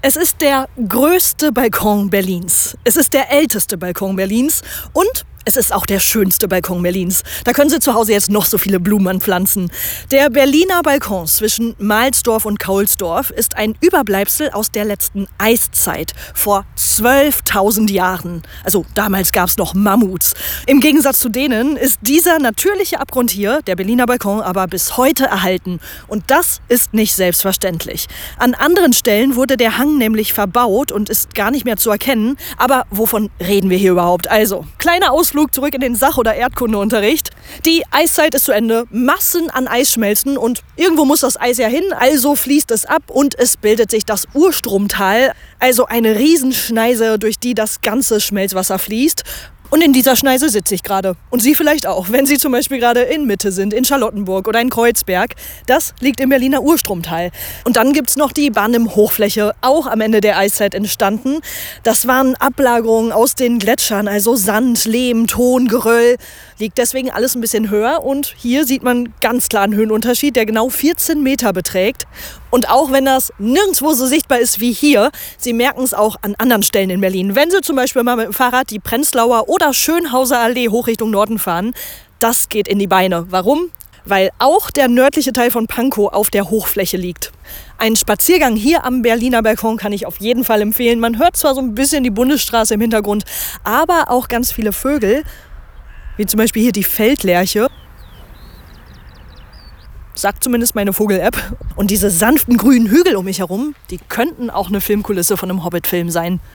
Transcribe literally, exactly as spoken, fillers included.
Es ist der größte Balkon Berlins. Es ist der älteste Balkon Berlins und es ist auch der schönste Balkon Berlins. Da können Sie zu Hause jetzt noch so viele Blumen anpflanzen. Der Berliner Balkon zwischen Mahlsdorf und Kaulsdorf ist ein Überbleibsel aus der letzten Eiszeit vor zwölftausend Jahren. Also damals gab es noch Mammuts. Im Gegensatz zu denen ist dieser natürliche Abgrund hier, der Berliner Balkon, aber bis heute erhalten. Und das ist nicht selbstverständlich. An anderen Stellen wurde der Hang nämlich verbaut und ist gar nicht mehr zu erkennen. Aber wovon reden wir hier überhaupt? Also, kleiner Ausflug zurück in den Sach- oder Erdkundeunterricht. Die Eiszeit ist zu Ende, Massen an Eis schmelzen und irgendwo muss das Eis ja hin, also fließt es ab und es bildet sich das Urstromtal, also eine Riesenschneise, durch die das ganze Schmelzwasser fließt. Und in dieser Schneise sitze ich gerade. Und Sie vielleicht auch, wenn Sie zum Beispiel gerade in Mitte sind, in Charlottenburg oder in Kreuzberg. Das liegt im Berliner Urstromtal. Und dann gibt's noch die Barnim-Hochfläche, auch am Ende der Eiszeit entstanden. Das waren Ablagerungen aus den Gletschern, also Sand, Lehm, Ton, Geröll. Liegt deswegen alles ein bisschen höher. Und hier sieht man ganz klar einen Höhenunterschied, der genau vierzehn Meter beträgt. Und auch wenn das nirgendwo so sichtbar ist wie hier, Sie merken es auch an anderen Stellen in Berlin. Wenn Sie zum Beispiel mal mit dem Fahrrad die Prenzlauer oder Schönhauser Allee hoch Richtung Norden fahren, das geht in die Beine. Warum? Weil auch der nördliche Teil von Pankow auf der Hochfläche liegt. Ein Spaziergang hier am Berliner Balkon kann ich auf jeden Fall empfehlen. Man hört zwar so ein bisschen die Bundesstraße im Hintergrund, aber auch ganz viele Vögel, wie zum Beispiel hier die Feldlerche. Sagt zumindest meine Vogel-App. Und diese sanften grünen Hügel um mich herum, die könnten auch eine Filmkulisse von einem Hobbit-Film sein.